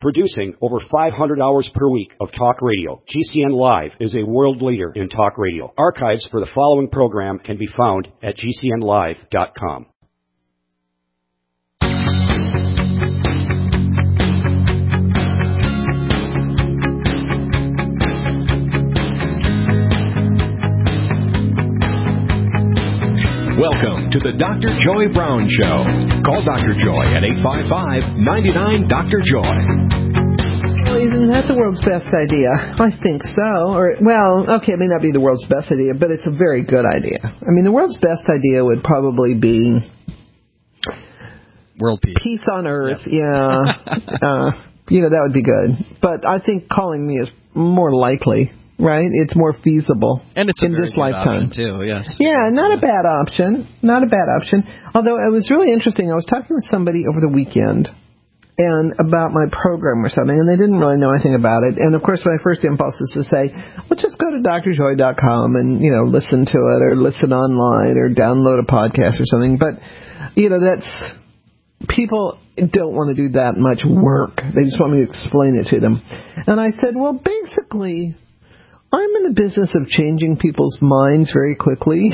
Producing over 500 hours per week of talk radio, GCN Live is a world leader in talk radio. Archives for the following program can be found at GCNlive.com. Welcome to the Dr. Joy Brown Show. Call Dr. Joy at 855-99-DR-JOY. Well, isn't that the world's best idea? I think so. Or, well, okay, it may not be the world's best idea, but it's a very good idea. I mean, the world's best idea would probably be world peace. Peace on Earth, yes. Yeah. That would be good. But I think calling me is more likely. Right? It's more feasible. And it's in this lifetime too, yes. Yeah, not a bad option. Not a bad option. Although it was really interesting. I was talking with somebody over the weekend and about my program or something, and they didn't really know anything about it. And of course, my first impulse is to say, well, just go to drjoy.com and, listen to it or listen online or download a podcast or something. But, that's people don't want to do that much work. They just want me to explain it to them. And I said, well, basically, I'm in the business of changing people's minds very quickly,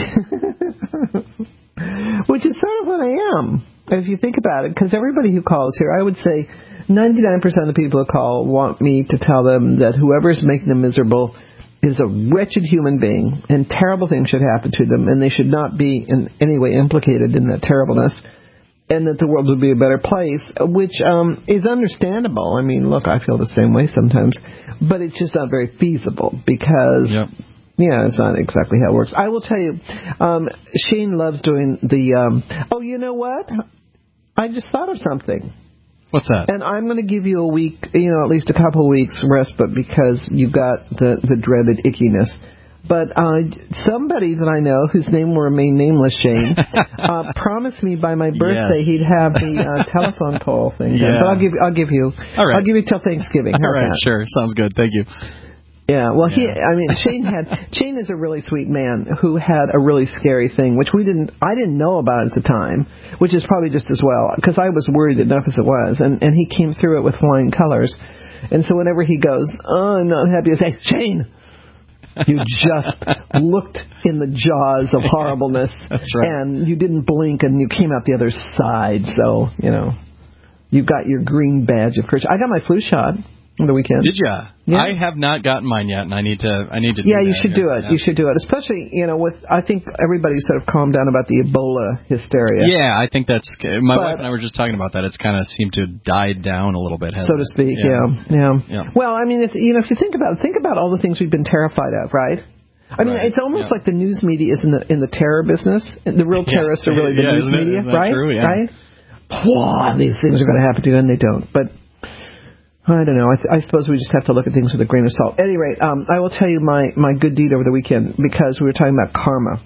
which is sort of what I am, if you think about it, because everybody who calls here, I would say 99% of the people who call want me to tell them that whoever's making them miserable is a wretched human being, and terrible things should happen to them, and they should not be in any way implicated in that terribleness, and that the world would be a better place, which is understandable. I mean, look, I feel the same way sometimes, but it's just not very feasible because, it's not exactly how it works. I will tell you, Shane loves doing the, you know what? I just thought of something. What's that? And I'm going to give you a week, at least a couple of weeks respite because you got the dreaded ickiness. But somebody that I know, whose name will remain nameless, Shane, promised me by my birthday he'd have the telephone pole thing done. But I'll give you. All right. I'll give you till Thanksgiving. All right, sure, sounds good. Thank you. Yeah, well, Shane is a really sweet man who had a really scary thing, which I didn't know about at the time, which is probably just as well, because I was worried enough as it was, and he came through it with flying colors. And so whenever he goes, I'm not happy, I say, Shane, you just looked in the jaws of horribleness. That's right. And you didn't blink, and you came out the other side. So, you got your green badge of courage. I got my flu shot on the weekend. Did you? Yeah. I have not gotten mine yet, and I need to. Yeah, you should do it. Yeah. You should do it, especially I think everybody sort of calmed down about the Ebola hysteria. Yeah, I think that's. My wife and I were just talking about that. It's kind of seemed to die down a little bit, so to speak. Yeah. Well, I mean, if you think about all the things we've been terrified of, right? I mean, it's almost like the news media is in the terror business. The real terrorists are really the news media, right? True, yeah. Right? Wow, these things are going to happen to you, and they don't. But I don't know. I suppose we just have to look at things with a grain of salt. At any rate, I will tell you my good deed over the weekend because we were talking about karma.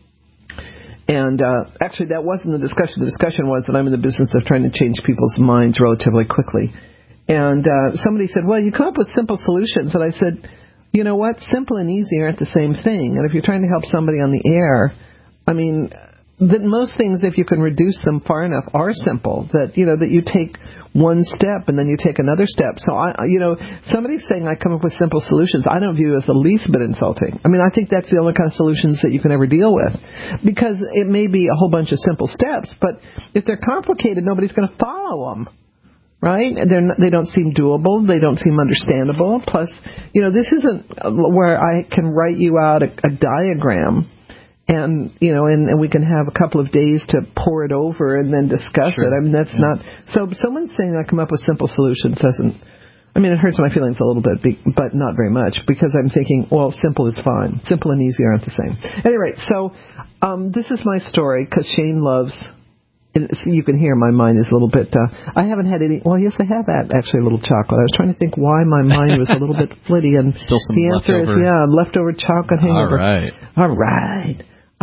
And actually, that wasn't the discussion. The discussion was that I'm in the business of trying to change people's minds relatively quickly. And somebody said, well, you come up with simple solutions. And I said, you know what? Simple and easy aren't the same thing. And if you're trying to help somebody on the air, I mean, that most things, if you can reduce them far enough, are simple. That you take one step and then you take another step. So somebody saying I come up with simple solutions, I don't view as the least bit insulting. I mean, I think that's the only kind of solutions that you can ever deal with, because it may be a whole bunch of simple steps, but if they're complicated, nobody's going to follow them. Right? They don't seem doable. They don't seem understandable. Plus, this isn't where I can write you out a diagram. And we can have a couple of days to pour it over and then discuss it. I mean, that's not... So someone saying I come up with simple solutions doesn't... I mean, it hurts my feelings a little bit, but not very much, because I'm thinking, well, simple is fine. Simple and easy aren't the same. Anyway, so this is my story, because Shane loves... You can hear my mind is a little bit... I haven't had any... Well, yes, I have had actually a little chocolate. I was trying to think why my mind was a little bit flitty, and still some the answer is, leftover chocolate hangover. All right.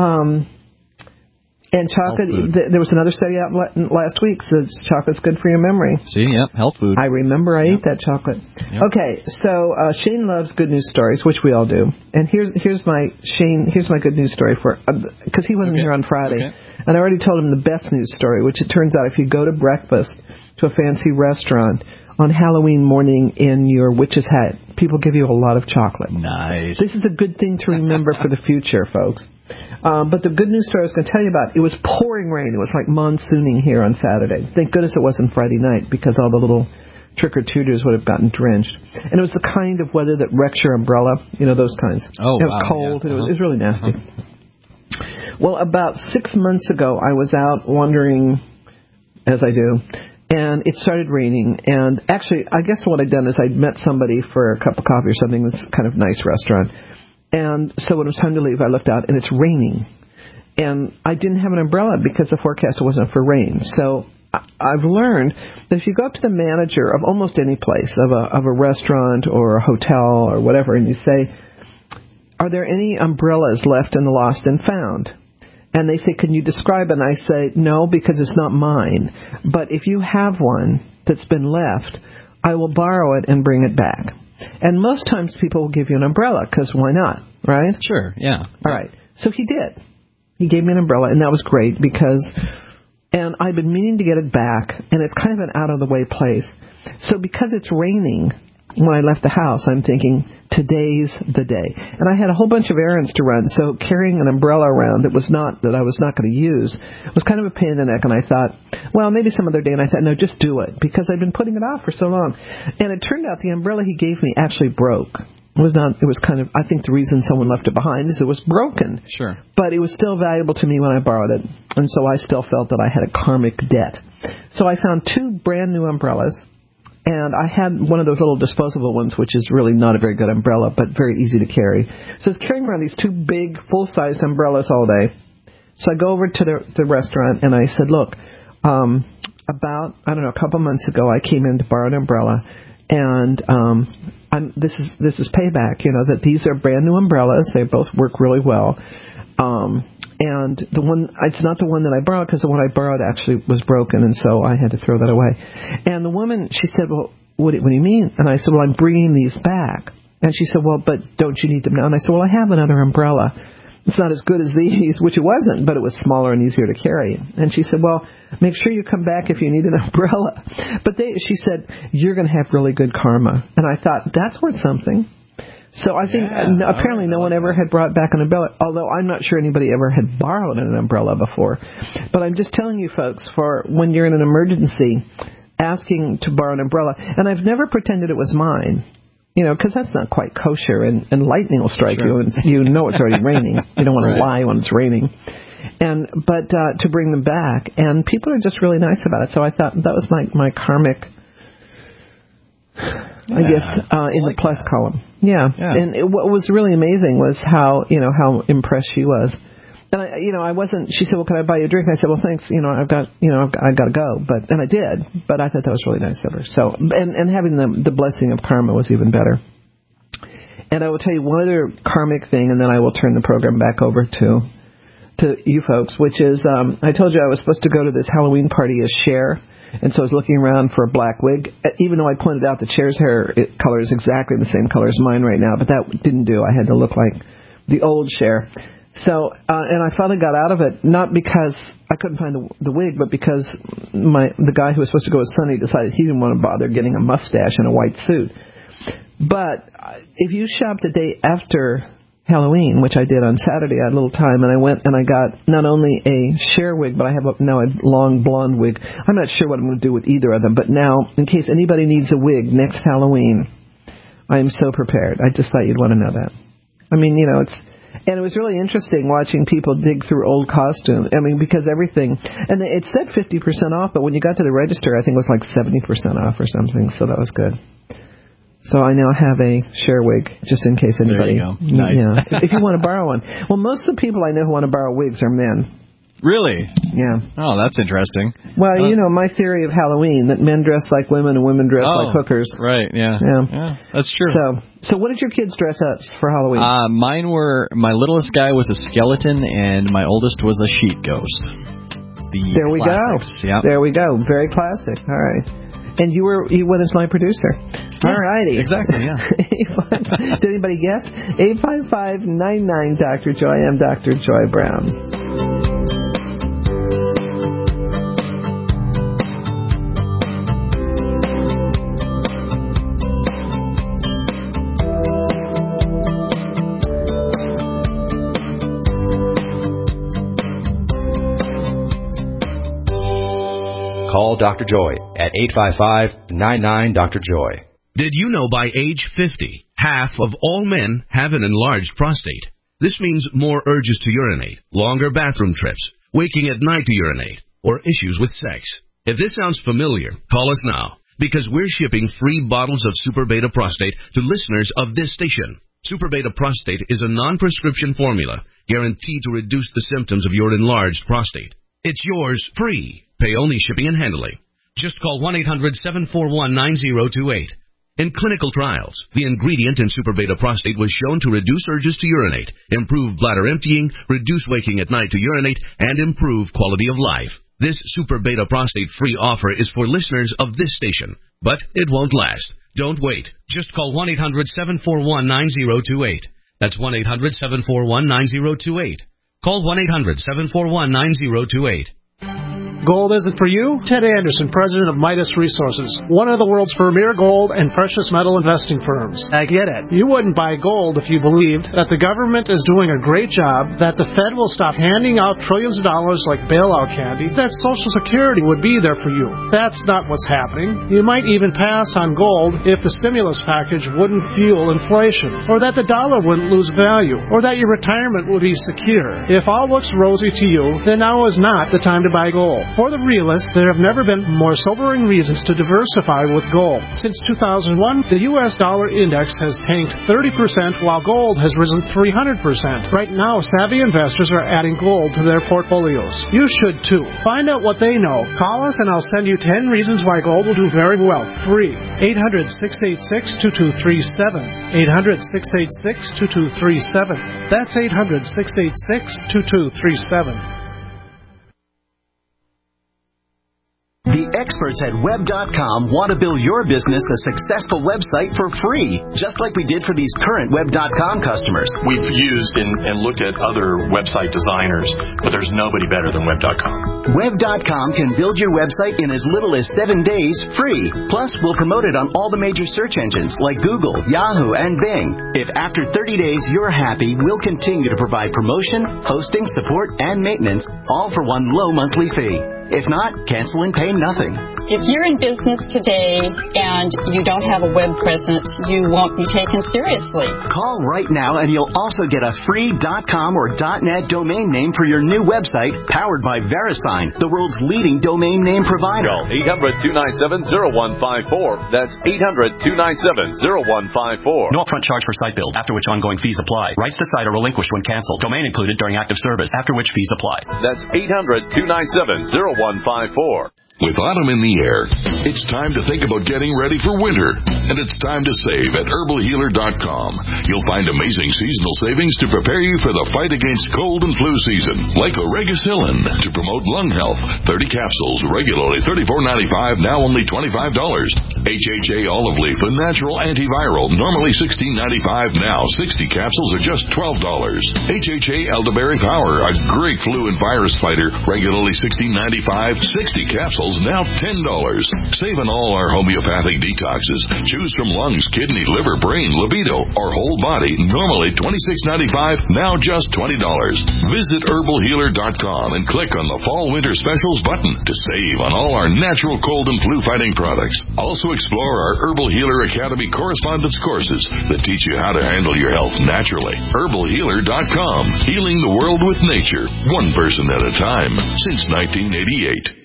And chocolate, there was another study out last week, so chocolate's good for your memory. See, health food. I remember I ate that chocolate. Yep. Okay, so Shane loves good news stories, which we all do. And here's my good news story because he wasn't here on Friday. And I already told him the best news story, which it turns out if you go to breakfast to a fancy restaurant on Halloween morning in your witch's hat, people give you a lot of chocolate. Nice. This is a good thing to remember for the future, folks. But the good news story I was going to tell you about, it was pouring rain. It was like monsooning here on Saturday. Thank goodness it wasn't Friday night, because all the little trick-or-treaters would have gotten drenched. And it was the kind of weather that wrecks your umbrella, those kinds. Oh, it was wow, cold, yeah. and it was really nasty. Well, about 6 months ago, I was out wandering, as I do, and it started raining. And actually, I guess what I'd done is I'd met somebody for a cup of coffee or something, this kind of nice restaurant. And so when it was time to leave, I looked out, and it's raining. And I didn't have an umbrella because the forecast wasn't for rain. So I've learned that if you go up to the manager of almost any place, of a restaurant or a hotel or whatever, and you say, are there any umbrellas left in the lost and found? And they say, can you describe it? And I say, no, because it's not mine. But if you have one that's been left, I will borrow it and bring it back. And most times people will give you an umbrella, because why not, right? Sure, yeah. All right. So he did. He gave me an umbrella, and that was great and I've been meaning to get it back, and it's kind of an out-of-the-way place. So because it's raining, when I left the house, I'm thinking, today's the day. And I had a whole bunch of errands to run, so carrying an umbrella around that I was not going to use was kind of a pain in the neck, and I thought, well, maybe some other day. And I thought, no, just do it, because I've been putting it off for so long. And it turned out the umbrella he gave me actually broke. It was kind of, I think the reason someone left it behind is it was broken. Sure. But it was still valuable to me when I borrowed it. And so I still felt that I had a karmic debt. So I found 2 brand new umbrellas. And I had one of those little disposable ones, which is really not a very good umbrella, but very easy to carry. So I was carrying around these 2 big, full-sized umbrellas all day. So I go over to the restaurant, and I said, look, about, a couple months ago, I came in to borrow an umbrella. And this is payback, that these are brand new umbrellas. They both work really well. And it's not the one that I borrowed, because the one I borrowed actually was broken, and so I had to throw that away. And the woman, she said, well, what do you mean? And I said, well, I'm bringing these back. And she said, well, but don't you need them now? And I said, well, I have another umbrella. It's not as good as these, which it wasn't, but it was smaller and easier to carry. And she said, well, make sure you come back if you need an umbrella. But she said, you're going to have really good karma. And I thought, that's worth something. So I think apparently no one ever had brought back an umbrella, although I'm not sure anybody ever had borrowed an umbrella before. But I'm just telling you, folks, for when you're in an emergency, asking to borrow an umbrella. And I've never pretended it was mine. Because that's not quite kosher, and lightning will strike you, and it's already raining. You don't want to lie when it's raining. But to bring them back, and people are just really nice about it. So I thought that was my karmic, I guess, in the plus column. Yeah. And what was really amazing was how impressed she was. And I wasn't. She said, "Well, can I buy you a drink?" And I said, "Well, thanks. I've got to go." And I did. But I thought that was really nice of her. So, and having the blessing of karma was even better. And I will tell you one other karmic thing, and then I will turn the program back over to you folks, which is I told you I was supposed to go to this Halloween party as Cher, and so I was looking around for a black wig. Even though I pointed out that Cher's hair color is exactly the same color as mine right now, but that didn't do. I had to look like the old Cher. So, and I finally got out of it, not because I couldn't find the wig, but because the guy who was supposed to go with Sonny decided he didn't want to bother getting a mustache and a white suit. But if you shop the day after Halloween, which I did on Saturday, I had a little time, and I went and I got not only a Cher wig, but I have now a long blonde wig. I'm not sure what I'm going to do with either of them, but now, in case anybody needs a wig next Halloween, I am so prepared. I just thought you'd want to know that. I mean, and it was really interesting watching people dig through old costumes. I mean, because everything, and it said 50% off, but when you got to the register, I think it was like 70% off or something, so that was good. So I now have a Cher wig, just in case anybody. There you go. Nice. Yeah, if you want to borrow one. Well, most of the people I know who want to borrow wigs are men. Really? Yeah. Oh, that's interesting. Well, my theory of Halloween, that men dress like women and women dress like hookers. Right, yeah. That's true. So what did your kids dress up for Halloween? My littlest guy was a skeleton, and my oldest was a sheet ghost. There we go. Yeah. There we go. Very classic. All right. And you went as my producer. Yes, all righty. Exactly, yeah. Did anybody guess? 855-99 Dr. Joy. I'm Dr. Joy Brown. Dr. Joy at 855-99-DR-JOY. Did you know by age 50, half of all men have an enlarged prostate? This means more urges to urinate, longer bathroom trips, waking at night to urinate, or issues with sex. If this sounds familiar, call us now, because we're shipping free bottles of Super Beta Prostate to listeners of this station. Super Beta Prostate is a non-prescription formula guaranteed to reduce the symptoms of your enlarged prostate. It's yours free. Pay only shipping and handling. Just call 1-800-741-9028. In clinical trials, the ingredient in Super Beta Prostate was shown to reduce urges to urinate, improve bladder emptying, reduce waking at night to urinate, and improve quality of life. This Super Beta Prostate free offer is for listeners of this station, but it won't last. Don't wait. Just call 1-800-741-9028. That's 1-800-741-9028. Call 1-800-741-9028. Gold isn't for you? Ted Anderson, president of Midas Resources, one of the world's premier gold and precious metal investing firms. I get it. You wouldn't buy gold if you believed that the government is doing a great job, that the Fed will stop handing out trillions of dollars like bailout candy, that Social Security would be there for you. That's not what's happening. You might even pass on gold if the stimulus package wouldn't fuel inflation, or that the dollar wouldn't lose value, or that your retirement would be secure. If all looks rosy to you, then now is not the time to buy gold. For the realist, there have never been more sobering reasons to diversify with gold. Since 2001, the U.S. dollar index has tanked 30%, while gold has risen 300%. Right now, savvy investors are adding gold to their portfolios. You should too. Find out what they know. Call us and I'll send you 10 reasons why gold will do very well. Free. 800-686-2237. 800-686-2237. That's 800-686-2237. The experts at Web.com want to build your business a successful website for free, just like we did for these current Web.com customers. We've used and looked at other website designers, but there's nobody better than Web.com. Web.com can build your website in as little as 7 days free. Plus, we'll promote it on all the major search engines like Google, Yahoo, and Bing. If after 30 days you're happy, we'll continue to provide promotion, hosting, support, and maintenance, all for one low monthly fee. If not, cancel and pay nothing. If you're in business today and you don't have a web presence, you won't be taken seriously. Call right now and you'll also get a free .com or .net domain name for your new website, powered by VeriSign, the world's leading domain name provider. Call 800-297-0154. That's 800-297-0154. No upfront charge for site build, after which ongoing fees apply. Rights to site are relinquished when canceled. Domain included during active service, after which fees apply. That's 800-297-0154. With autumn in the air, it's time to think about getting ready for winter. And it's time to save at herbalhealer.com. You'll find amazing seasonal savings to prepare you for the fight against cold and flu season. Like Oregacillin to promote lung health. 30 capsules, regularly $34.95, now only $25. HHA olive leaf, a natural antiviral, normally $16.95, now 60 capsules are just $12. HHA elderberry power, a great flu and virus fighter, regularly $16.95, 60 capsules, now $10. Save on all our homeopathic detoxes. Choose from lungs, kidney, liver, brain, libido, or whole body, normally $26.95, now just $20. Visit herbalhealer.com and click on the Fall Winter Specials button to save on all our natural cold and flu fighting products. Also explore our Herbal Healer Academy correspondence courses that teach you how to handle your health naturally. herbalhealer.com, healing the world with nature, one person at a time, since 1988.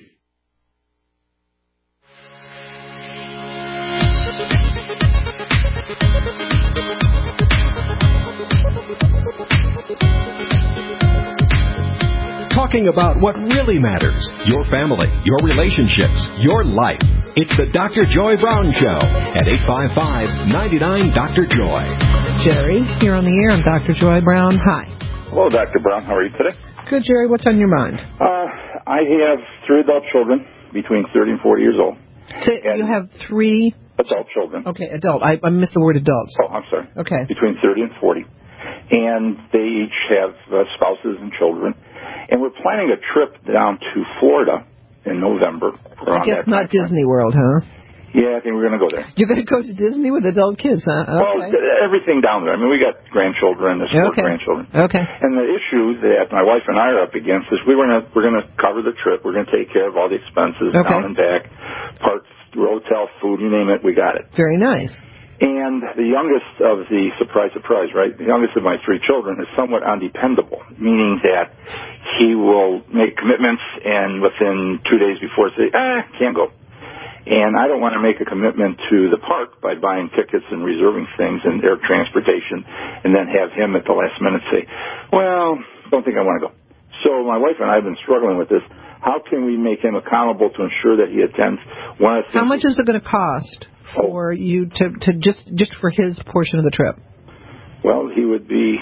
Talking about what really matters, your family, your relationships, your life. It's the Dr. Joy Brown Show at 855-99-DR-JOY. Jerry, you're on the air. I'm Dr. Joy Brown. Hi. Hello, Dr. Brown. How are you today? Good, Jerry. What's on your mind? I have 3 adult children between 30 and 40 years old. So you have 3 adult children. Okay, adult. I missed the word adults. Oh, I'm sorry. Okay. Between 30 and 40. And they each have spouses and children. And we're planning a trip down to Florida in November. I guess not Disney World, huh? Yeah, I think we're going to go there. You're going to go to Disney with adult kids, huh? Okay. Well, everything down there. I mean, we got grandchildren, there's 4 grandchildren. Okay. And the issue that my wife and I are up against is we're going to cover the trip. We're going to take care of all the expenses down and back, parts, hotel, food, you name it, we got it. Very nice. And the youngest of the, surprise, right, the youngest of my 3 children is somewhat undependable, meaning that he will make commitments and within 2 days before say, can't go. And I don't want to make a commitment to the park by buying tickets and reserving things and air transportation and then have him at the last minute say, well, don't think I want to go. So my wife and I have been struggling with this. How can we make him accountable to ensure that he attends? One of the things. How much is it going to cost for you to just for his portion of the trip? Well, he would be,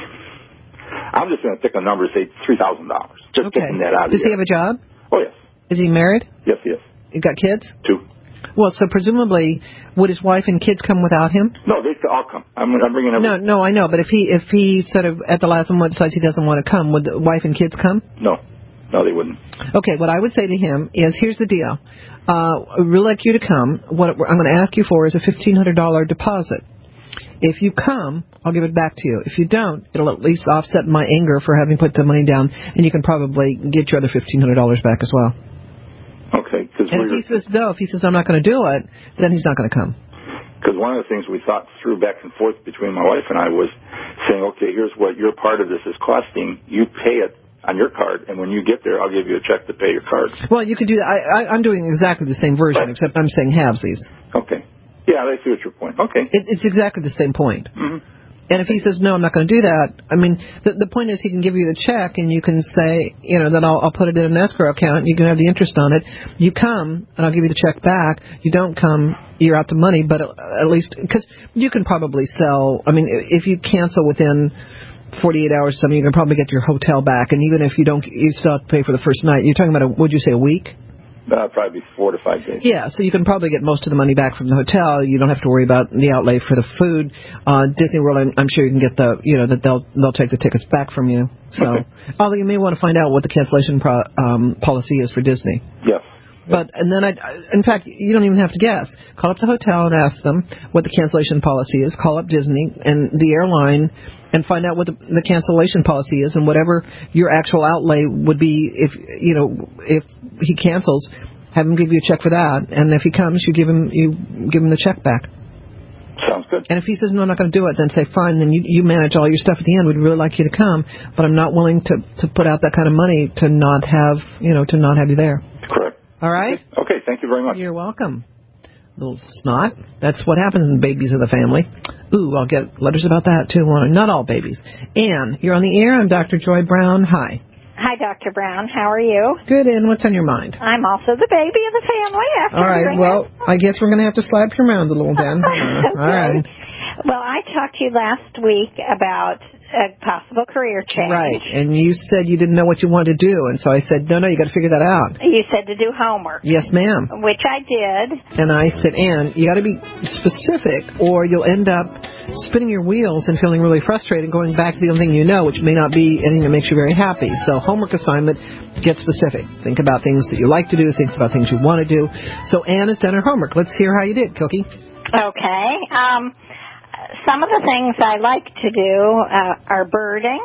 I'm just going to pick a number, say $3,000. Just picking that out. Does he have a job? Oh, yes. Is he married? Yes, he is. You got kids? 2. Well, so presumably, would his wife and kids come without him? No, they all come. I'm bringing everyone. No, I know. But if he sort of at the last moment decides he doesn't want to come, would the wife and kids come? No, they wouldn't. Okay, what I would say to him is, here's the deal. I'd really like you to come. What I'm going to ask you for is a $1,500 deposit. If you come, I'll give it back to you. If you don't, it'll at least offset my anger for having put the money down, and you can probably get your other $1,500 back as well. Okay. And if he says I'm not going to do it, then he's not going to come. Because one of the things we thought through back and forth between my wife and I was saying, okay, here's what your part of this is costing. You pay it on your card, and when you get there, I'll give you a check to pay your card. Well, you can do that. I'm doing exactly the same version, except I'm saying halvesies. Okay. Yeah, I see what your point. Okay. It's exactly the same point. Mm-hmm. And if he says, no, I'm not going to do that, I mean, the point is he can give you the check and you can say, that I'll put it in an escrow account and you can have the interest on it. You come and I'll give you the check back. You don't come, you're out the money, but at least, because you can probably sell, I mean, if you cancel within 48 hours or something, you can probably get your hotel back. And even if you don't, you still have to pay for the first night. You're talking about, would you say a week? Probably 4 to 5 days. Yeah, so you can probably get most of the money back from the hotel. You don't have to worry about the outlay for the food. Disney World, I'm sure you can get that they'll take the tickets back from you. So, although you may want to find out what the cancellation policy is for Disney. Yes. But and then in fact, you don't even have to guess. Call up the hotel and ask them what the cancellation policy is. Call up Disney and the airline and find out what the cancellation policy is, and whatever your actual outlay would be if he cancels, have him give you a check for that. And if he comes, you give him the check back. Sounds good. And if he says, no, I'm not going to do it, then say, fine, then you manage all your stuff at the end. We'd really like you to come, but I'm not willing to put out that kind of money to not have you there. Correct. All right? Okay, thank you very much. You're welcome. Little snot. That's what happens in babies of the family. Ooh, I'll get letters about that, too. Not all babies. Ann, you're on the air. I'm Dr. Joy Brown. Hi. Hi, Dr. Brown. How are you? Good, Ann. What's on your mind? I'm also the baby of the family. All right. Well, I guess we're going to have to slap you around a little then. Okay. All right. Well, I talked to you last week about a possible career change. Right, and you said you didn't know what you wanted to do, and so I said, no, you got to figure that out. You said to do homework. Yes, ma'am. Which I did. And I said, Ann, you got to be specific, or you'll end up spinning your wheels and feeling really frustrated, going back to the only thing you know, which may not be anything that makes you very happy. So homework assignment, get specific. Think about things that you like to do, think about things you want to do. So Ann has done her homework. Let's hear how you did, Cookie. Okay. Some of the things I like to do are birding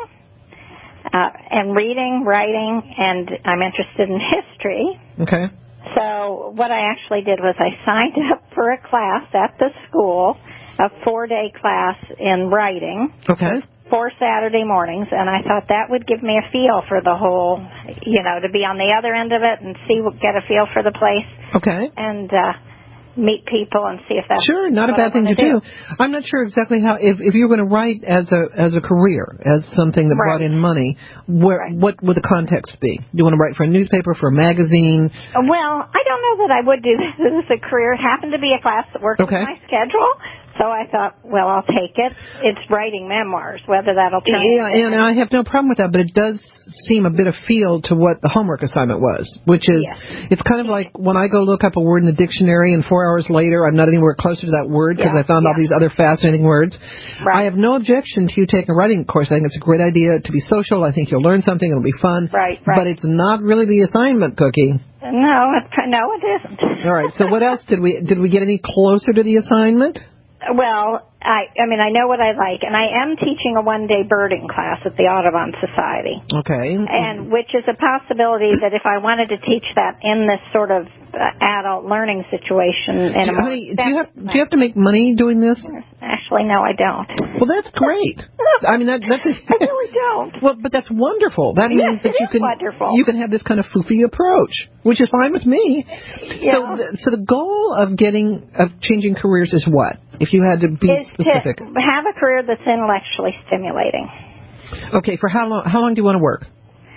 and reading, writing, and I'm interested in history. Okay. So what I actually did was I signed up for a class at the school, a 4-day class in writing. Okay. 4 Saturday mornings, and I thought that would give me a feel for the whole, to be on the other end of it and get a feel for the place. Okay. And meet people and see if that's sure, not a bad thing to do. I'm not sure exactly how if you're going to write as a career, as something that brought in money, what would the context be? Do you want to write for a newspaper, for a magazine? Well, I don't know that I would do this as a career. It happened to be a class that worked with my schedule, So I thought, well, I'll take it. It's writing memoirs, whether that'll turn. Yeah, and I have no problem with that, but it does seem a bit of field to what the homework assignment was, which is, it's kind of like when I go look up a word in the dictionary and 4 hours later I'm not anywhere closer to that word because I found all these other fascinating words. Right. I have no objection to you taking a writing course. I think it's a great idea to be social. I think you'll learn something. It'll be fun. Right. But it's not really the assignment, Cookie. No, it isn't. All right. So what else did we get any closer to the assignment? Well, I mean, I know what I like, and I am teaching a one-day birding class at the Audubon Society. Okay. And which is a possibility that if I wanted to teach that in this sort of adult learning situation. Do you have to make money doing this? Actually, no, I don't. Well, that's great. I mean, that's I really don't. Well, but that's wonderful. That means that you can have this kind of foofy approach, which is fine with me. Yeah. So the goal of changing careers is what? If you had to be specific. To have a career that's intellectually stimulating. Okay, for how long do you want to work?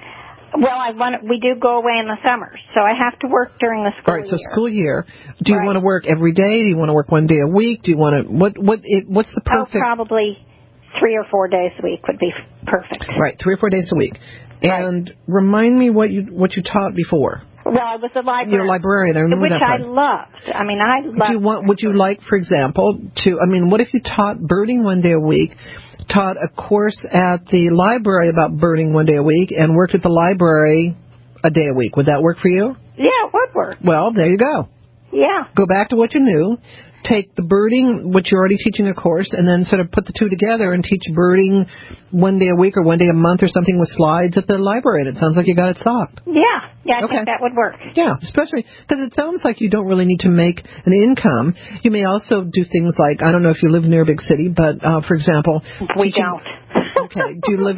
Well, we do go away in the summers, so I have to work during the school year. All right, so school year. Do you want to work every day? Do you want to work one day a week? Do you want to what's the perfect? Probably 3 or 4 days a week would be perfect. Right, 3 or 4 days a week. And remind me what you taught before. Well, I was a librarian. You're a librarian. I remember which that part. I loved. I mean, I loved. Would you like, for example, what if you taught birding one day a week, taught a course at the library about birding one day a week, and worked at the library a day a week? Would that work for you? Yeah, it would work. Well, there you go. Yeah. Go back to what you knew. Take the birding, which you're already teaching a course, and then sort of put the two together and teach birding one day a week or one day a month or something with slides at the library. And it sounds like you got it solved. Yeah, I think that would work. Yeah, especially because it sounds like you don't really need to make an income. You may also do things like, I don't know if you live near a big city, but for example, we don't. Okay, do you live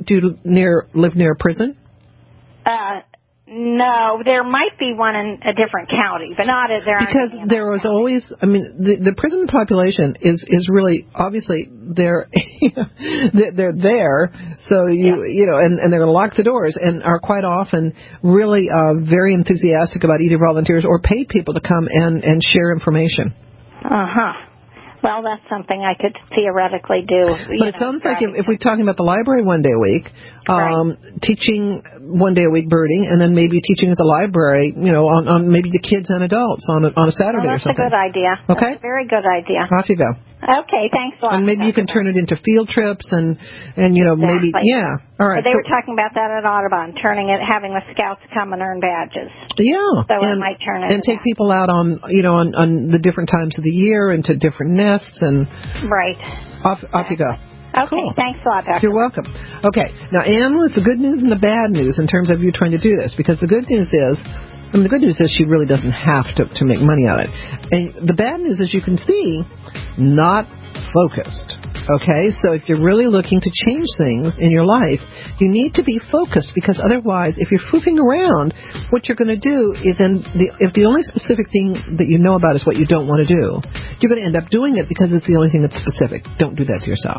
near a prison? No, there might be one in a different county, but not as there. Because there was always, I mean, the prison population is really, obviously, they're there, so you know, and they're going to lock the doors and are quite often really very enthusiastic about either volunteers or pay people to come and share information. Well, that's something I could theoretically do. But it sounds like if we're talking about the library one day a week, teaching one day a week birding, and then maybe teaching at the library, you know, on maybe the kids and adults on a Saturday or something. That's a good idea. Okay? That's a very good idea. Off you go. Okay, thanks a lot. And maybe you can turn it into field trips and you know, maybe, all right. But they were talking about that at Audubon, having the scouts come and earn badges. Yeah. So I might turn it. And take people out on the different times of the year and to different nests and. Right. Off you go. Okay, cool. Thanks a lot, Doctor. You're welcome. Okay, now, Anne, with the good news and the bad news in terms of you trying to do this, because the good news is, she really doesn't have to make money on it. And the bad news, as you can see, not focused. Okay, so if you're really looking to change things in your life, you need to be focused, because otherwise, if you're foofing around, what you're going to do is if the only specific thing that you know about is what you don't want to do, you're going to end up doing it because it's the only thing that's specific. Don't do that to yourself.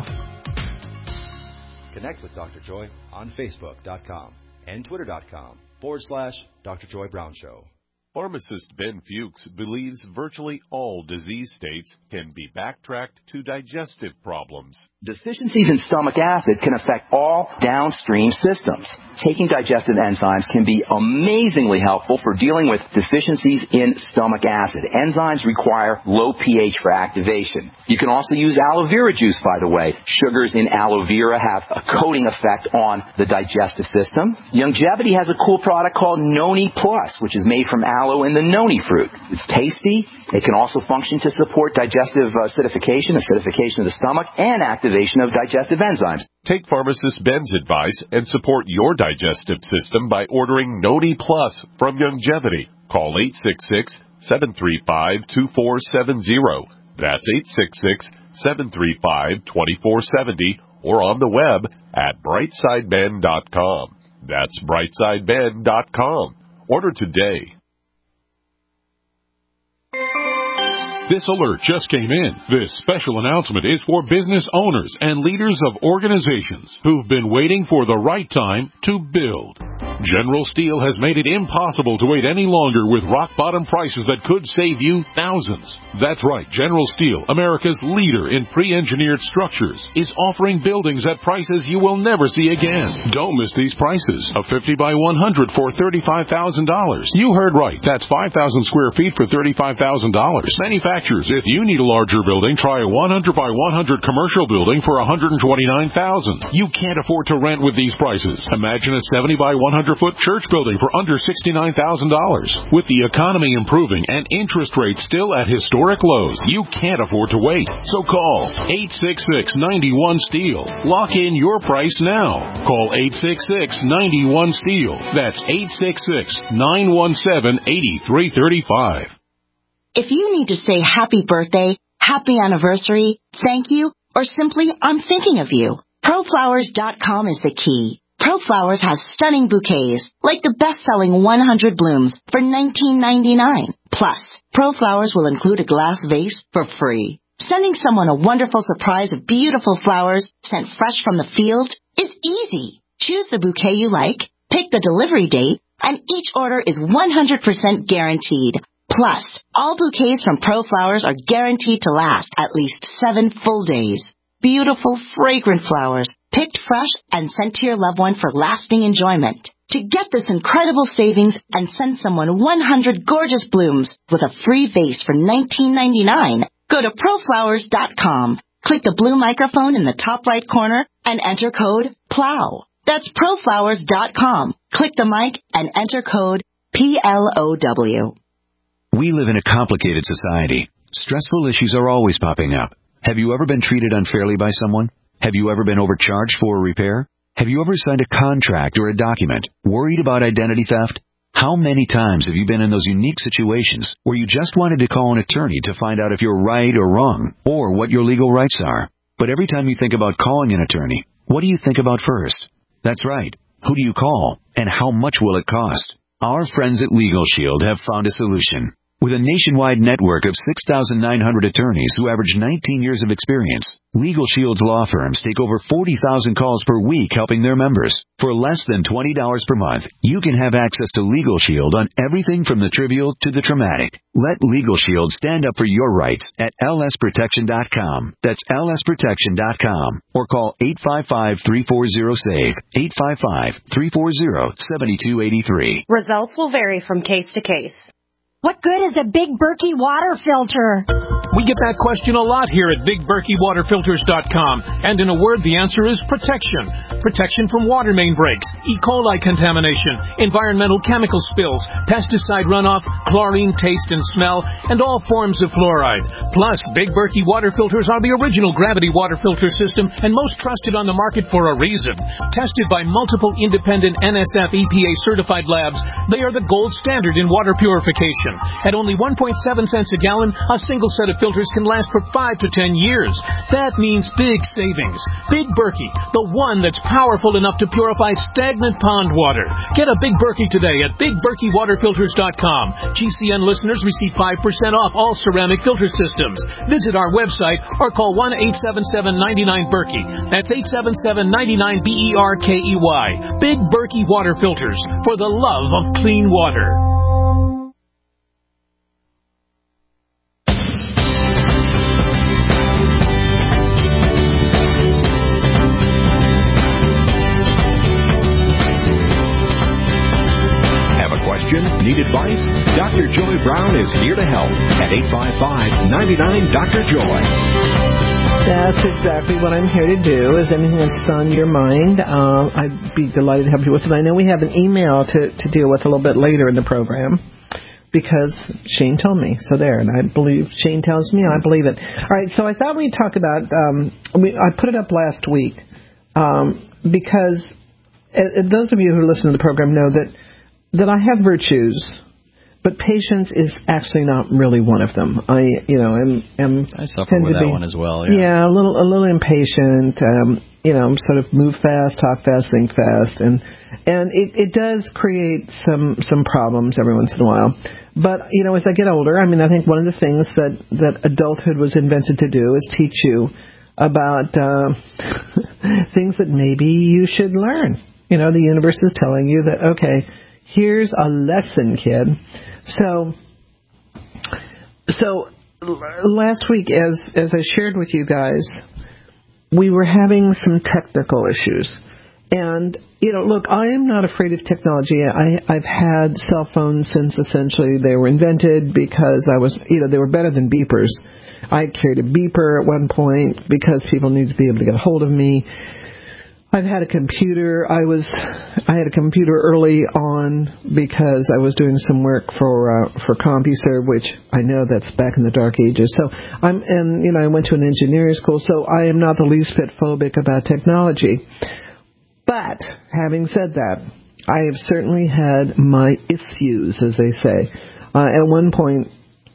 Connect with Dr. Joy on Facebook.com and Twitter.com/Dr. Joy Brown Show. Pharmacist Ben Fuchs believes virtually all disease states can be backtracked to digestive problems. Deficiencies in stomach acid can affect all downstream systems. Taking digestive enzymes can be amazingly helpful for dealing with deficiencies in stomach acid. Enzymes require low pH for activation. You can also use aloe vera juice, by the way. Sugars in aloe vera have a coating effect on the digestive system. Youngevity has a cool product called Noni Plus, which is made from aloe and the noni fruit. It's tasty. It can also function to support digestive acidification of the stomach, and activation of digestive enzymes. Take pharmacist Ben's advice and support your digestive system by ordering Noni Plus from Youngevity. Call 866-735-2470. That's 866-735-2470, or on the web at brightsideben.com. That's brightsideben.com. Order today. This alert just came in. This special announcement is for business owners and leaders of organizations who've been waiting for the right time to build. General Steel has made it impossible to wait any longer with rock-bottom prices that could save you thousands. That's right, General Steel, America's leader in pre-engineered structures, is offering buildings at prices you will never see again. Don't miss these prices. A 50 by 100 for $35,000. You heard right. That's 5,000 square feet for $35,000. Manufacturers, if you need a larger building, try a 100 by 100 commercial building for $129,000. You can't afford to rent with these prices. Imagine a 70 by 100-foot church building for under $69,000. With the economy improving and interest rates still at historic lows, you can't afford to wait. So call 866-91-STEEL. Lock in your price now. Call 866-91-STEEL. That's 866-917-8335. If you need to say happy birthday, happy anniversary, thank you, or simply I'm thinking of you, ProFlowers.com is the key. ProFlowers has stunning bouquets, like the best-selling 100 blooms for $19.99. Plus, ProFlowers will include a glass vase for free. Sending someone a wonderful surprise of beautiful flowers sent fresh from the field is easy. Choose the bouquet you like, pick the delivery date, and each order is 100% guaranteed. Plus, all bouquets from ProFlowers are guaranteed to last at least 7 full days. Beautiful, fragrant flowers, picked fresh and sent to your loved one for lasting enjoyment. To get this incredible savings and send someone 100 gorgeous blooms with a free vase for $19.99, go to ProFlowers.com. Click the blue microphone in the top right corner and enter code PLOW. That's ProFlowers.com. Click the mic and enter code PLOW. We live in a complicated society. Stressful issues are always popping up. Have you ever been treated unfairly by someone? Have you ever been overcharged for a repair? Have you ever signed a contract or a document worried about identity theft? How many times have you been in those unique situations where you just wanted to call an attorney to find out if you're right or wrong, or what your legal rights are? But every time you think about calling an attorney, what do you think about first? That's right. Who do you call, and how much will it cost? Our friends at Legal Shield have found a solution. With a nationwide network of 6,900 attorneys who average 19 years of experience, Legal Shield's law firms take over 40,000 calls per week helping their members. For less than $20 per month, you can have access to Legal Shield on everything from the trivial to the traumatic. Let Legal Shield stand up for your rights at lsprotection.com. That's lsprotection.com. Or call 855-340-SAVE, 855-340-7283. Results will vary from case to case. What good is a Big Berkey water filter? We get that question a lot here at BigBerkeyWaterFilters.com. And in a word, the answer is protection. Protection from water main breaks, E. coli contamination, environmental chemical spills, pesticide runoff, chlorine taste and smell, and all forms of fluoride. Plus, Big Berkey water filters are the original gravity water filter system and most trusted on the market for a reason. Tested by multiple independent NSF EPA certified labs, they are the gold standard in water purification. At only 1.7 cents a gallon, a single set of filters can last for 5 to 10 years. That means big savings. Big Berkey, the one that's powerful enough to purify stagnant pond water. Get a Big Berkey today at BigBerkeyWaterFilters.com. GCN listeners receive 5% off all ceramic filter systems. Visit our website or call 1-877-99-BERKEY. That's 877-99-BERKEY. Big Berkey Water Filters, for the love of clean water. Need advice? Dr. Joy Brown is here to help at 855-99-DR-JOY. That's exactly what I'm here to do, is anything that's on your mind. I'd be delighted to help you with it. I know we have an email to deal with a little bit later in the program, because Shane told me. So there, and I believe Shane tells me, I believe it. All right, so I thought we'd talk about, I put it up last week, because those of you who listen to the program know that I have virtues, but patience is actually not really one of them. I suffer with that one as well. Yeah, a little impatient. Sort of move fast, talk fast, think fast, and it does create some problems every once in a while. But as I get older, I think one of the things that adulthood was invented to do is teach you about things that maybe you should learn. You know, the universe is telling you that, okay, here's a lesson, kid. So last week, as I shared with you guys, we were having some technical issues. And, you know, look, I am not afraid of technology. I've had cell phones since essentially they were invented because they were better than beepers. I carried a beeper at one point because people needed to be able to get a hold of me. I've had a computer. I had a computer early on because I was doing some work for CompuServe, which I know that's back in the dark ages. So I went to an engineering school, so I am not the least bit phobic about technology. But having said that, I have certainly had my issues, as they say. At one point,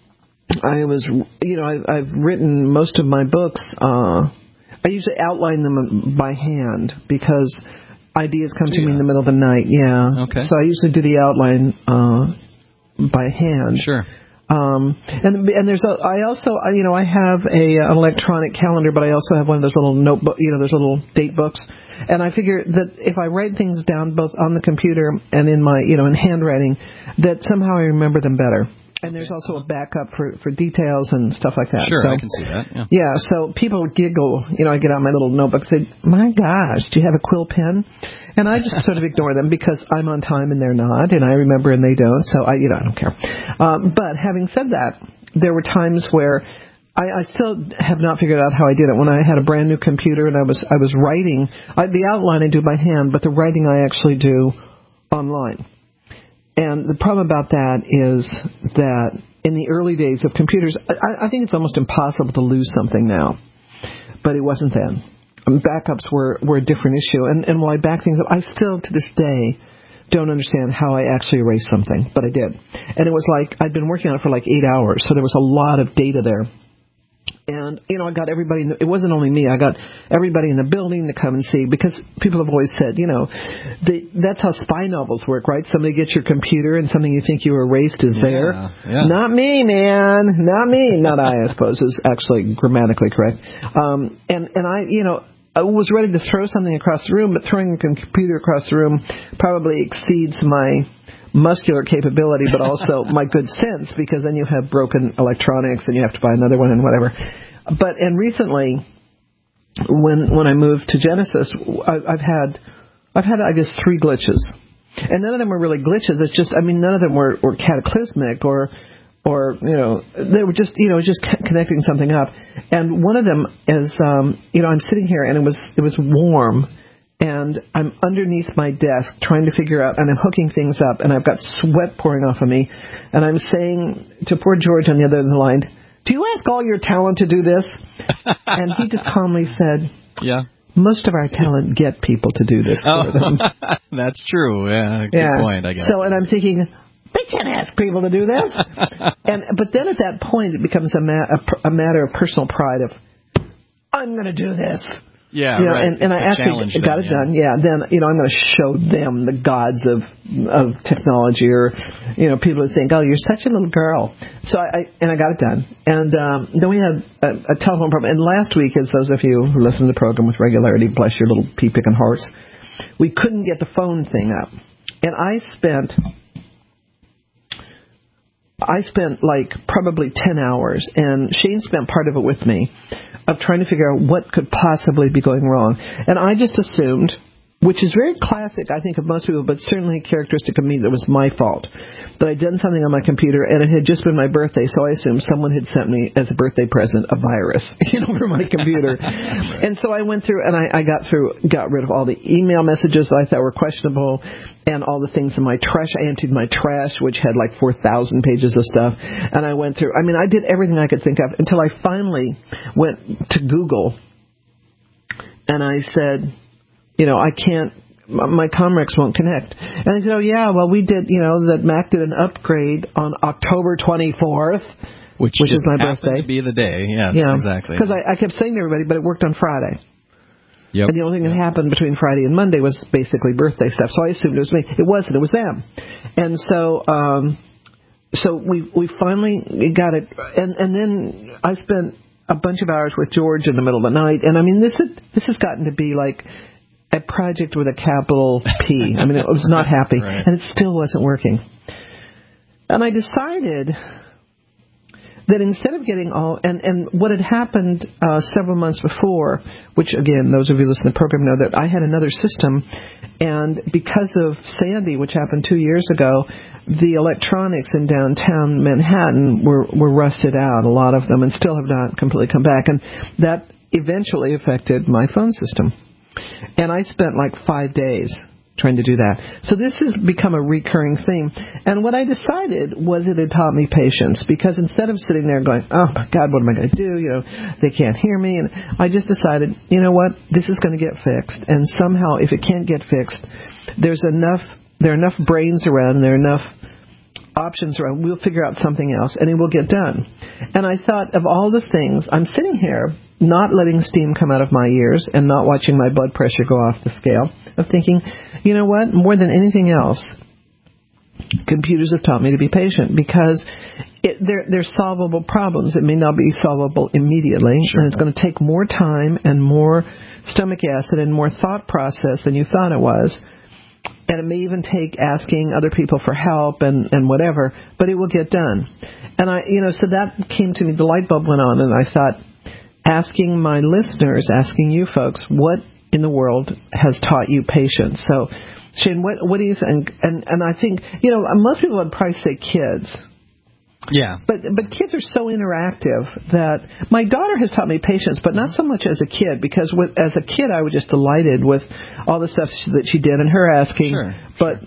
I've written most of my books. I usually outline them by hand because ideas come to me in the middle of the night. Yeah. Okay. So I usually do the outline by hand. Sure. And there's I have an electronic calendar, but I also have one of those little notebook, those little date books. And I figure that if I write things down both on the computer and in my, in handwriting, that somehow I remember them better. And there's also a backup for details and stuff like that. Sure, so, I can see that. Yeah. Yeah, so people giggle. I get out my little notebook and say, my gosh, do you have a quill pen? And I just sort of ignore them because I'm on time and they're not, and I remember and they don't, so I don't care. But having said that, there were times where I still have not figured out how I did it. When I had a brand new computer and I was writing, the outline I do by hand, but the writing I actually do online. And the problem about that is that in the early days of computers, I think it's almost impossible to lose something now. But it wasn't then. Backups were a different issue. And while I back things up, I still, to this day, don't understand how I actually erased something. But I did. And it was like I'd been working on it for like 8 hours, so there was a lot of data there. And, I got everybody, it wasn't only me, I got everybody in the building to come and see, because people have always said, that's how spy novels work, right? Somebody gets your computer and something you think you erased is there. Yeah. Not me, man. Not me. Not I suppose, is actually grammatically correct. And I was ready to throw something across the room, but throwing a computer across the room probably exceeds my muscular capability, but also my good sense, because then you have broken electronics and you have to buy another one and whatever. And recently, when I moved to Genesis, I've had I guess 3 glitches, and none of them were really glitches. It's just, none of them were cataclysmic or they were just just connecting something up. And one of them is I'm sitting here and it was warm. And I'm underneath my desk trying to figure out, and I'm hooking things up, and I've got sweat pouring off of me. And I'm saying to poor George on the other end of the line, do you ask all your talent to do this? And he just calmly said, yeah. Most of our talent get people to do this for them. That's true. Yeah, good point, I guess. So, and I'm thinking, they can't ask people to do this. But then at that point, it becomes a matter of personal pride of, I'm going to do this. Yeah, right. And I actually got it done. Yeah, then I'm going to show them the gods of technology, or people who think, oh, you're such a little girl. So I got it done. And then we had a telephone problem. And last week, as those of you who listen to the program with regularity, bless your little pea-picking hearts, we couldn't get the phone thing up. And I spent like probably 10 hours, and Shane spent part of it with me, of trying to figure out what could possibly be going wrong. And I just assumed, which is very classic, I think, of most people, but certainly characteristic of me, that was my fault, that I'd done something on my computer, and it had just been my birthday, so I assumed someone had sent me, as a birthday present, a virus, for my computer. And so I went through, and I got rid of all the email messages that I thought were questionable, and all the things in my trash. I emptied my trash, which had like 4,000 pages of stuff, and I went through, I did everything I could think of, until I finally went to Google, and I said, I can't, my Comrex won't connect. And I said, oh, yeah, well, we did, that Mac did an upgrade on October 24th, which is my birthday. To be the day, yes, exactly. Because I kept saying to everybody, but it worked on Friday. Yep. And the only thing that happened between Friday and Monday was basically birthday stuff. So I assumed it was me. It wasn't. It was them. And so we finally got it. And then I spent a bunch of hours with George in the middle of the night. And this has gotten to be like a a project with a capital P. I mean, it was not happy, and it still wasn't working. And I decided that instead of getting all, and what had happened several months before, which again, those of you listening to the program know that I had another system, and because of Sandy, which happened 2 years ago, the electronics in downtown Manhattan were rusted out, a lot of them, and still have not completely come back, and that eventually affected my phone system. And I spent like 5 days trying to do that. So this has become a recurring theme. And what I decided was it had taught me patience, because instead of sitting there going, oh my God, what am I going to do? You know, they can't hear me. And I just decided, you know what, this is going to get fixed. And somehow, if it can't get fixed, there are enough brains around, and there are enough options around, we'll figure out something else, and it will get done. And I thought, of all the things, I'm sitting here not letting steam come out of my ears and not watching my blood pressure go off the scale, of thinking, you know what, more than anything else, computers have taught me to be patient, because they're solvable problems. It may not be solvable immediately, and it's going to take more time and more stomach acid and more thought process than you thought it was. And it may even take asking other people for help and whatever, but it will get done. And so that came to me, the light bulb went on, and I thought, asking my listeners, asking you folks, what in the world has taught you patience? So, Shane, what do you think? And I think, most people would probably say kids. Yeah. But kids are so interactive that my daughter has taught me patience, but not so much as a kid, because as a kid I was just delighted with all the stuff that she did, and her asking, but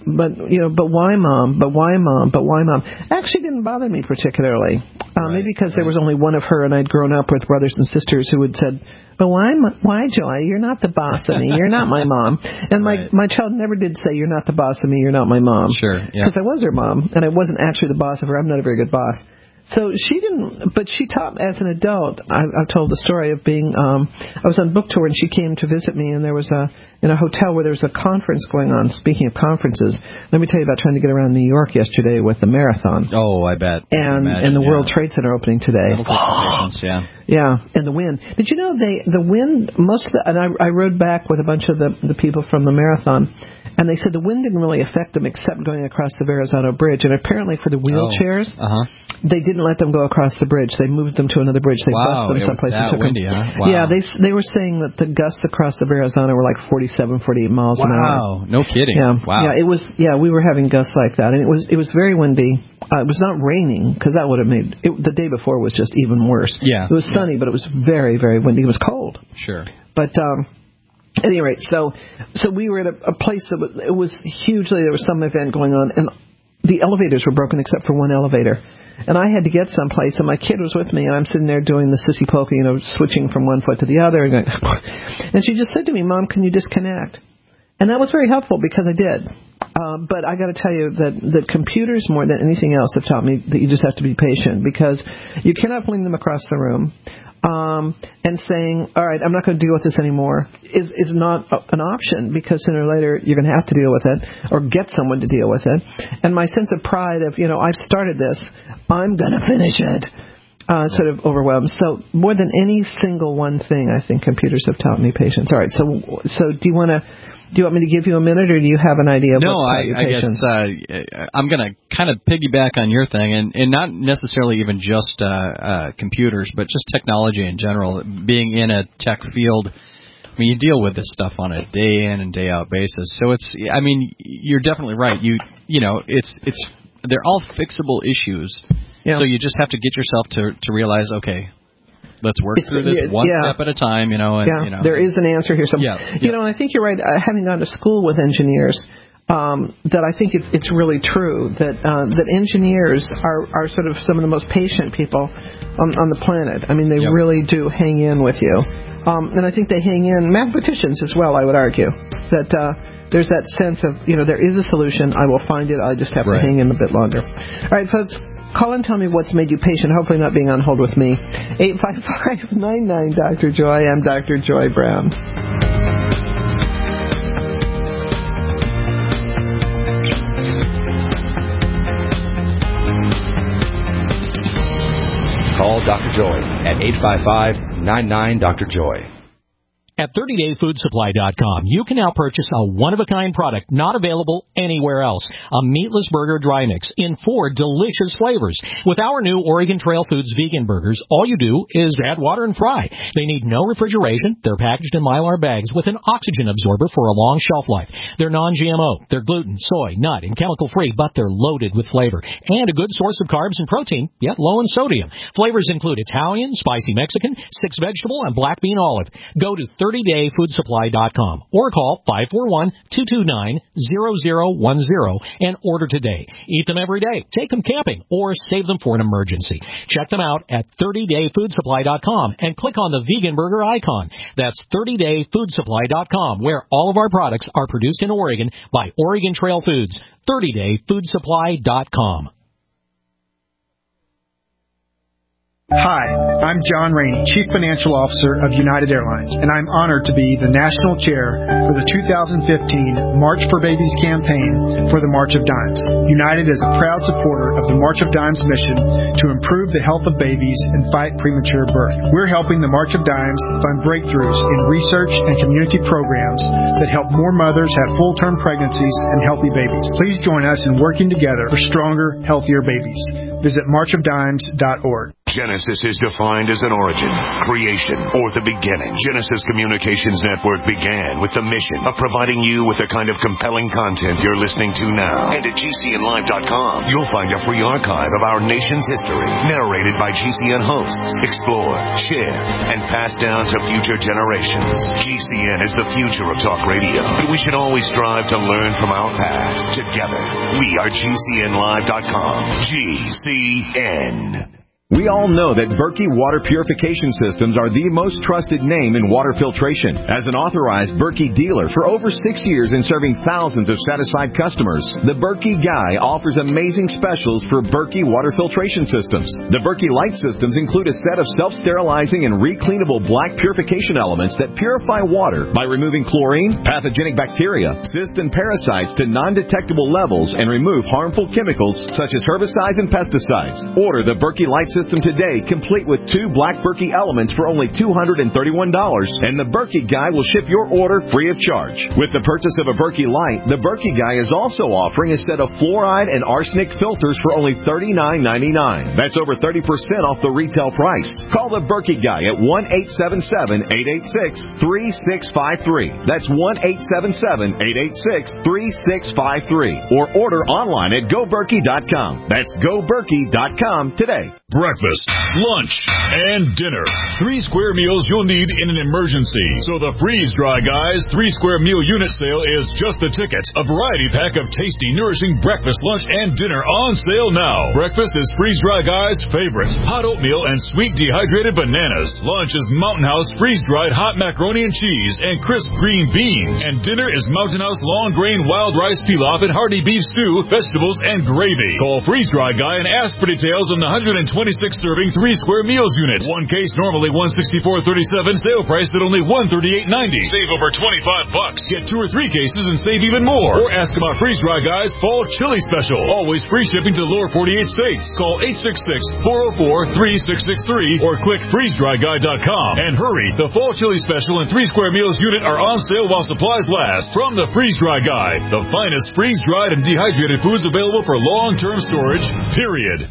why mom? But why mom? But why mom? Actually didn't bother me particularly. Maybe because there was only one of her, and I'd grown up with brothers and sisters who had said, but why, Joy? You're not the boss of me. You're not my mom. And my child never did say, you're not the boss of me. You're not my mom. Sure. Because I was her mom, and I wasn't actually the boss of her. I'm not a very good boss. So she didn't, but she taught as an adult. I've told the story of being, I was on book tour, and she came to visit me, and there was in a hotel where there was a conference going on. Speaking of conferences, let me tell you about trying to get around New York yesterday with the marathon. Oh, I bet. And the World Trade Center opening today. That'll take some patience, yeah. Yeah, and the wind. Did you know the wind, and I rode back with a bunch of the people from the marathon, and they said the wind didn't really affect them except going across the Verrazano Bridge. And apparently for the wheelchairs, they didn't let them go across the bridge. They moved them to another bridge. They bused them someplace and took windy, them. Huh? Wow. Yeah, they were saying that the gusts across the Verrazano were like 47, 48 miles an hour. Wow, no kidding. Yeah. Wow. Yeah, it was. Yeah, we were having gusts like that, and it was very windy. It was not raining, because that would have made it, the day before was just even worse. Yeah. It was sunny, but it was very, very windy. It was cold. Sure. But at any rate, so we were at a place that was hugely, there was some event going on, and the elevators were broken except for one elevator. And I had to get someplace, and my kid was with me, and I'm sitting there doing the sissy polka, switching from one foot to the other. And she just said to me, Mom, can you disconnect? And that was very helpful, because I did. But I got to tell you that computers, more than anything else, have taught me that you just have to be patient, because you cannot fling them across the room. And saying, all right, I'm not going to deal with this anymore is not an option, because sooner or later you're going to have to deal with it, or get someone to deal with it. And my sense of pride of, I've started this, I'm going to finish it, sort of overwhelms. So more than any single one thing, I think computers have taught me patience. All right, so do you want me to give you a minute, or do you have an idea of what's taught you patience? I guess I'm going to kind of piggyback on your thing, and not necessarily even just computers, but just technology in general. Being in a tech field, I mean, you deal with this stuff on a day in and day out basis. So you're definitely right. They're all fixable issues. Yeah. So you just have to get yourself to realize, okay, let's work through this one step at a time, there is an answer here somewhere. And I think you're right. Having gone to school with engineers, that I think it's really true that engineers are sort of some of the most patient people on the planet. I mean, they really do hang in with you. And I think they hang in, mathematicians as well, I would argue, that there's that sense of, there is a solution, I will find it, I just have to hang in a bit longer. All right, folks. Call and tell me what's made you patient, hopefully not being on hold with me. 855-99-Dr. Joy. I'm Dr. Joy Brown. Call Dr. Joy at 855-99-Dr. Joy. At 30dayfoodsupply.com, you can now purchase a one-of-a-kind product not available anywhere else. A meatless burger dry mix in 4 delicious flavors. With our new Oregon Trail Foods vegan burgers, all you do is add water and fry. They need no refrigeration. They're packaged in Mylar bags with an oxygen absorber for a long shelf life. They're non-GMO. They're gluten, soy, nut, and chemical-free, but they're loaded with flavor. And a good source of carbs and protein, yet low in sodium. Flavors include Italian, spicy Mexican, 6 vegetable, and black bean olive. Go to 30dayfoodsupply.com or call 541-229-0010 and order today. Eat them every day, take them camping, or save them for an emergency. Check them out at 30dayfoodsupply.com and click on the vegan burger icon. That's 30dayfoodsupply.com, where all of our products are produced in Oregon by Oregon Trail Foods. 30dayfoodsupply.com. Hi, I'm John Rainey, Chief Financial Officer of United Airlines, and I'm honored to be the National Chair for the 2015 March for Babies campaign for the March of Dimes. United is a proud supporter of the March of Dimes mission to improve the health of babies and fight premature birth. We're helping the March of Dimes fund breakthroughs in research and community programs that help more mothers have full-term pregnancies and healthy babies. Please join us in working together for stronger, healthier babies. Visit marchofdimes.org. Genesis is defined as an origin, creation, or the beginning. Genesis Communications Network began with the mission of providing you with the kind of compelling content you're listening to now. And at GCNlive.com, you'll find a free archive of our nation's history, narrated by GCN hosts, explored, shared, and passed down to future generations. GCN is the future of talk radio, but we should always strive to learn from our past. Together, we are GCNlive.com. GCN. We all know that Berkey Water Purification Systems are the most trusted name in water filtration. As an authorized Berkey dealer for over 6 years and serving thousands of satisfied customers, the Berkey Guy offers amazing specials for Berkey Water Filtration Systems. The Berkey Light Systems include a set of self-sterilizing and recleanable black purification elements that purify water by removing chlorine, pathogenic bacteria, cysts, and parasites to non-detectable levels and remove harmful chemicals such as herbicides and pesticides. Order the Berkey Light System today, complete with 2 black Berkey elements for only $231, and the Berkey Guy will ship your order free of charge. With the purchase of a Berkey Light, the Berkey Guy is also offering a set of fluoride and arsenic filters for only $39.99. That's over 30% off the retail price. Call the Berkey Guy at 1-877-886-3653. That's 1-877-886-3653. Or order online at GoBerkey.com. That's GoBerkey.com today. Breakfast, lunch, and dinner. 3 square meals you'll need in an emergency. So the Freeze Dry Guys 3 square meal unit sale is just the ticket. A variety pack of tasty, nourishing breakfast, lunch, and dinner on sale now. Breakfast is Freeze Dry Guys' favorite. Hot oatmeal and sweet dehydrated bananas. Lunch is Mountain House freeze-dried hot macaroni and cheese and crisp green beans. And dinner is Mountain House long grain wild rice pilaf and hearty beef stew, vegetables, and gravy. Call Freeze Dry Guy and ask for details on the 126-serving 3 square meals unit. One case normally $164.37. Sale price at only $138.90. Save over $25. Get 2 or 3 cases and save even more. Or ask about Freeze Dry Guys Fall Chili Special. Always free shipping to the lower 48 states. Call 866-404-3663 or click freezedryguy.com. And hurry, the Fall Chili Special and 3 square meals unit are on sale while supplies last. From the Freeze Dry Guy, the finest freeze-dried and dehydrated foods available for long-term storage, period.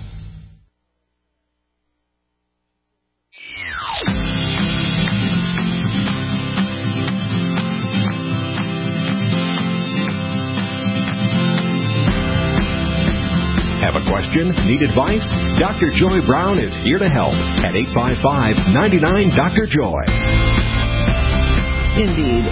Have a question? Need advice? Dr. Joy Brown is here to help at 855-99-DR-JOY. Indeed,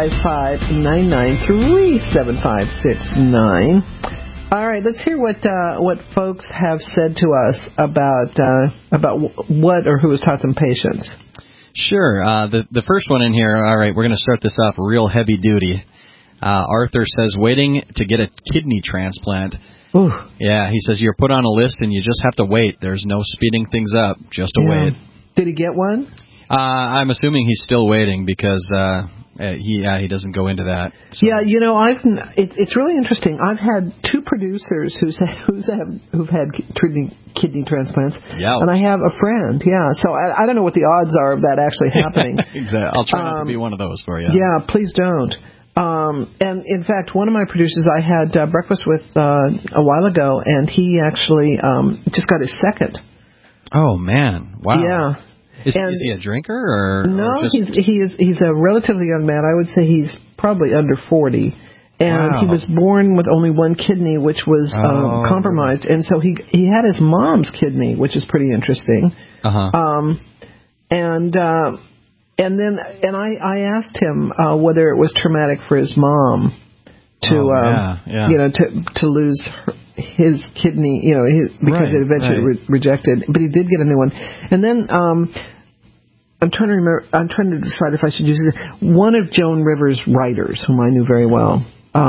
855-993-7569. All right, let's hear what folks have said to us about what or who has taught them patience. Sure. The first one in here, all right, we're going to start this off real heavy duty. Arthur says, waiting to get a kidney transplant. Ooh. Yeah, he says you're put on a list and you just have to wait. There's no speeding things up, just to wait. Did he get one? I'm assuming he's still waiting because, he doesn't go into that. So. Yeah, it's really interesting. I've had 2 producers who've had kidney transplants, and I have a friend. Yeah, so I don't know what the odds are of that actually happening. Exactly. I'll try not to be one of those for you. Yeah, please don't. And in fact, one of my producers I had breakfast with a while ago, and he actually just got his second. Oh man! Wow. Yeah. Is he a drinker or? No, or just... he's a relatively young man. I would say he's probably under 40, and he was born with only one kidney, which was compromised, and so he had his mom's kidney, which is pretty interesting. And then I asked him whether it was traumatic for his mom to lose his kidney, because it eventually rejected, but he did get a new one. And then I'm trying to remember. I'm trying to decide if I should use it. One of Joan Rivers' writers, whom I knew very well,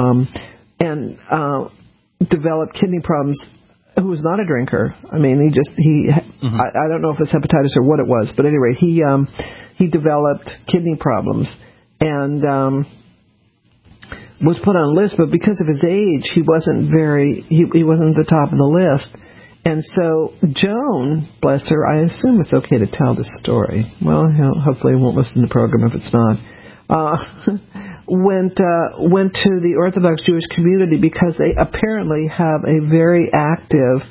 developed kidney problems. Who was not a drinker. I mean, I don't know if it's hepatitis or what it was, but at any rate, he developed kidney problems and was put on a list, but because of his age, he wasn't the top of the list. And so Joan, bless her, I assume it's okay to tell this story. Well, hopefully he won't listen to the program if it's not. Went to the Orthodox Jewish community because they apparently have a very active,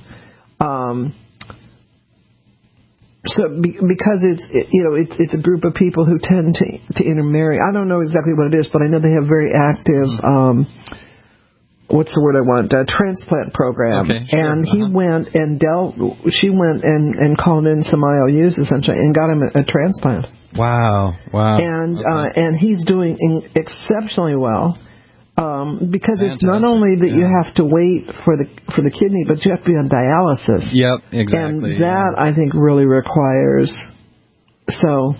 because it's a group of people who tend to intermarry. I don't know exactly what it is, but I know they have very active, what's the word I want? Transplant program. Okay, sure. And he went and she went and called in some IOUs essentially and got him a transplant. Wow. And he's doing exceptionally well. Because it's not only that you have to wait for the kidney, but you have to be on dialysis. Yep, exactly. And that I think really requires. So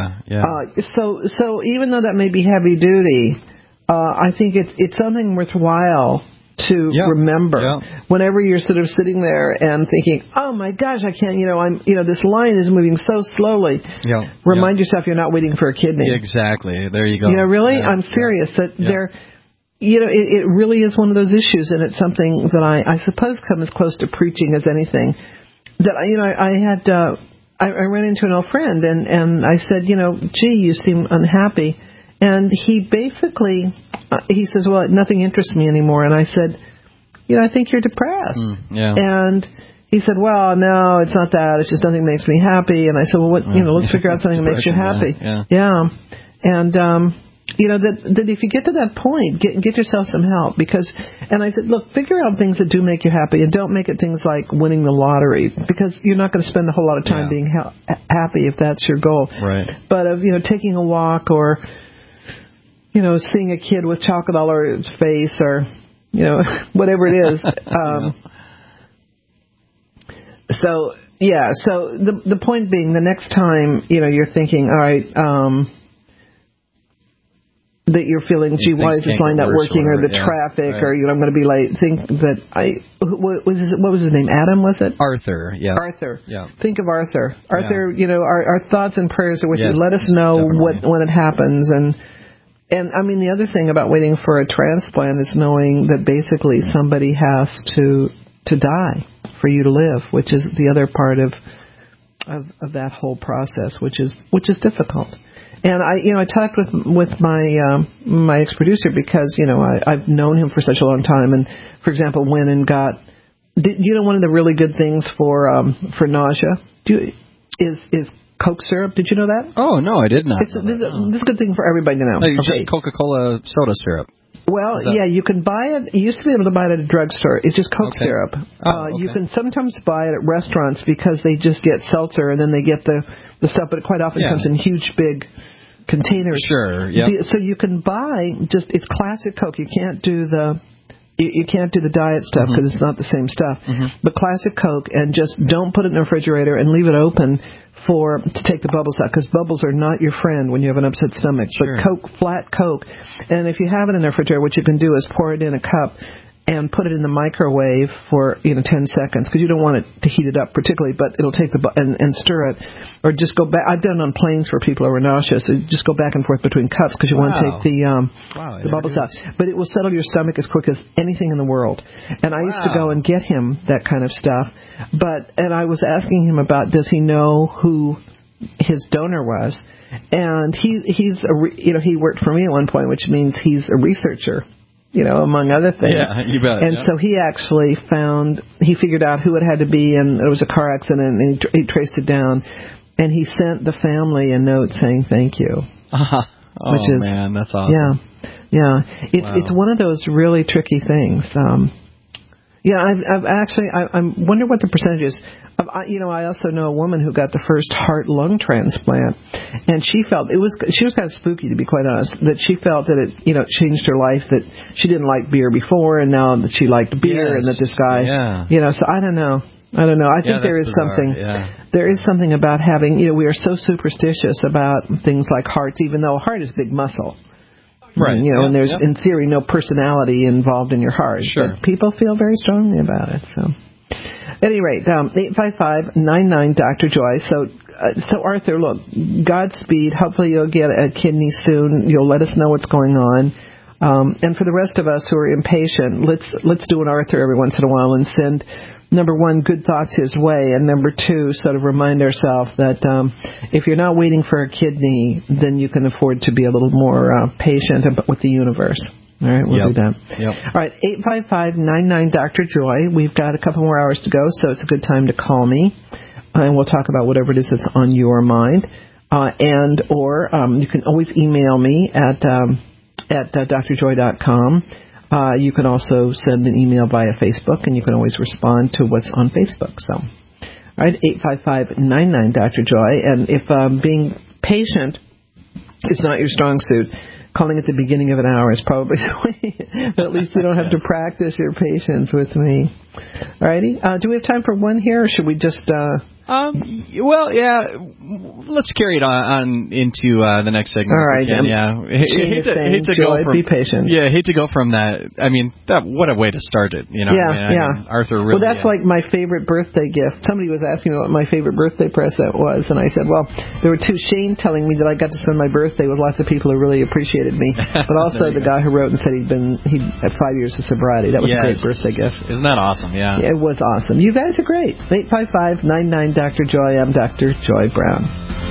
so even though that may be heavy duty, I think it's something worthwhile to remember whenever you're sort of sitting there and thinking, oh my gosh, I can't, this line is moving so slowly. Remind yourself you're not waiting for a kidney. Exactly. There you go. Really, I'm serious that they're. It really is one of those issues, and it's something that I suppose comes as close to preaching as anything. That I ran into an old friend, and I said, gee, you seem unhappy, and he basically he says, well, nothing interests me anymore, and I said, I think you're depressed, and he said, well, no, it's not that, it's just nothing makes me happy, and I said, well, what, let's figure out something that makes you happy, and. That if you get to that point, get yourself some help and I said, look, figure out things that do make you happy and don't make it things like winning the lottery because you're not going to spend a whole lot of time being happy if that's your goal. Right. But of, taking a walk or, seeing a kid with chocolate all over its face or, whatever it is. So the point being the next time, you're thinking, all right, that you're feeling, gee, why is this line not working, or the traffic, or I'm going to be late. Think that what was his name? Adam, was it? Arthur. Yeah. Arthur. Yeah. Think of Arthur. Arthur. Our thoughts and prayers are with you. Let us know when it happens, and I mean the other thing about waiting for a transplant is knowing that basically somebody has to die for you to live, which is the other part of that whole process, which is difficult. And I talked with my ex-producer because I've known him for such a long time, and for example, went and got. One of the really good things for nausea is Coke syrup. Did you know that? Oh no, I did not. This is a good thing for everybody to know. No, just Coca-Cola soda syrup. Well, you can buy it. You used to be able to buy it at a drugstore. It's just Coke syrup. You can sometimes buy it at restaurants because they just get seltzer and then they get the stuff, but it quite often comes in huge, big containers. Sure. Yeah. So you can buy it's classic Coke. You can't do the diet stuff because it's not the same stuff. But classic Coke, and just don't put it in the refrigerator and leave it open to take the bubbles out, because bubbles are not your friend when you have an upset stomach. Sure. But flat Coke, and if you have it in the refrigerator, what you can do is pour it in a cup and put it in the microwave for 10 seconds, because you don't want it to heat it up particularly, but it'll take and stir it, or just go back. I've done it on planes for people who are nauseous. So just go back and forth between cups because you want to take the bubbles out. But it will settle your stomach as quick as anything in the world. And I used to go and get him that kind of stuff. And I was asking him about, does he know who his donor was? And he worked for me at one point, which means he's a researcher, among other things. Yeah, you bet. And so he actually figured out who it had to be, and it was a car accident, and he traced it down, and he sent the family a note saying thank you. Man, that's awesome. Yeah. It's one of those really tricky things. I wonder what the percentage is. I also know a woman who got the first heart-lung transplant, and she was kind of spooky, to be quite honest, that she felt that it, changed her life, that she didn't like beer before, and now that she liked beer, and that this guy, so I don't know. I think there is something. Yeah. There is something about having. We are so superstitious about things like hearts, even though a heart is a big muscle. Right. And there's, in theory, no personality involved in your heart. Sure. But people feel very strongly about it. So, at any rate, 855-99-Dr. Joy. So Arthur, look, Godspeed. Hopefully you'll get a kidney soon. You'll let us know what's going on. And for the rest of us who are impatient, let's do an Arthur every once in a while and send, number one, good thoughts his way, and number two, sort of remind ourselves that if you're not waiting for a kidney, then you can afford to be a little more patient with the universe. All right, we'll do that. Yep. All right, 855-99-Dr. Joy. We've got a couple more hours to go, so it's a good time to call me, and we'll talk about whatever it is that's on your mind. Or you can always email me at drjoy.com. You can also send an email via Facebook, and you can always respond to what's on Facebook. So, all right, 855-99-Dr. Joy. And if being patient is not your strong suit, calling at the beginning of an hour is probably the way. But at least you don't have to practice your patience with me. All righty. Do we have time for one here, or should we just... let's carry it on into the next segment. All right. Hate to Joy, go from, be patient. Yeah, hate to go from that. I mean, what a way to start it. Arthur really. Well, that's like my favorite birthday gift. Somebody was asking me what my favorite birthday present was, and I said, well, there were two. Shane telling me that I got to spend my birthday with lots of people who really appreciated me, but also the guy who wrote and said he had 5 years of sobriety. That was a great birthday gift. Isn't that awesome? Yeah. It was awesome. You guys are great. 855-99 Dr. Joy. I'm Dr. Joy Brown.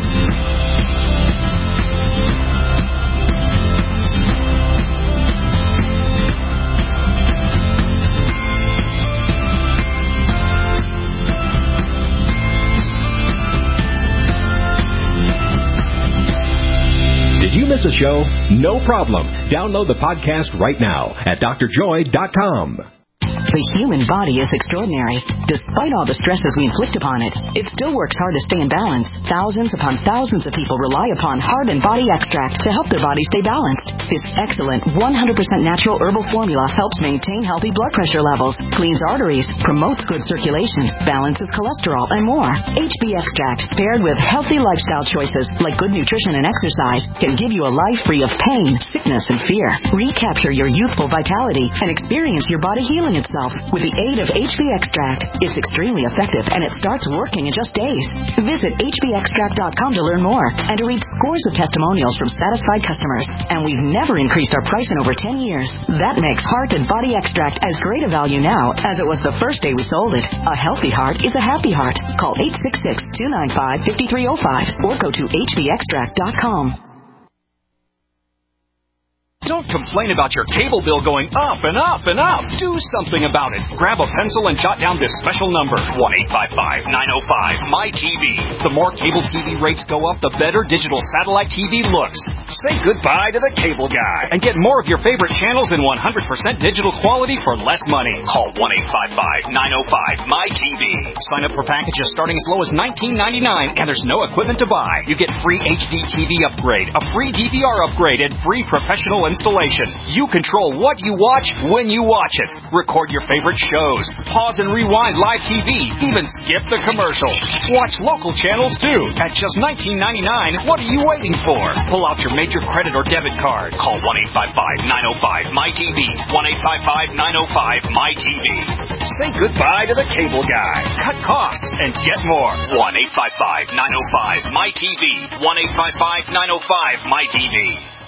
Did you miss a show? No problem. Download the podcast right now at drjoy.com. The human body is extraordinary. Despite all the stresses we inflict upon it, it still works hard to stay in balance. Thousands upon thousands of people rely upon Heart and Body Extract to help their body stay balanced. This excellent 100% natural herbal formula helps maintain healthy blood pressure levels, cleans arteries, promotes good circulation, balances cholesterol, and more. HB Extract, paired with healthy lifestyle choices like good nutrition and exercise, can give you a life free of pain, sickness, and fear. Recapture your youthful vitality and experience your body healing itself with the aid of HB Extract. It's extremely effective, and it starts working in just days. Visit hbextract.com to learn more and to read scores of testimonials from satisfied customers. And we've never increased our price in over 10 years. That makes Heart and Body Extract as great a value now as it was the first day we sold it. A healthy heart is a happy heart. Call 866-295-5305 or go to hbextract.com. Don't complain about your cable bill going up and up and up. Do something about it. Grab a pencil and jot down this special number, 1-855-905-MY-TV. The more cable TV rates go up, the better digital satellite TV looks. Say goodbye to the cable guy and get more of your favorite channels in 100% digital quality for less money. Call 1-855-905-MY-TV. Sign up for packages starting as low as $19.99, and there's no equipment to buy. You get free HD TV upgrade, a free DVR upgrade, and free professional installation. You control what you watch when you watch it. Record your favorite shows. Pause and rewind live TV. Even skip the commercials. Watch local channels too. At just $19.99, what are you waiting for? Pull out your major credit or debit card. Call 1-855-905-MyTV. 1-855-905-MyTV. Say goodbye to the cable guy. Cut costs and get more. 1-855-905-MyTV. 1-855-905-MyTV.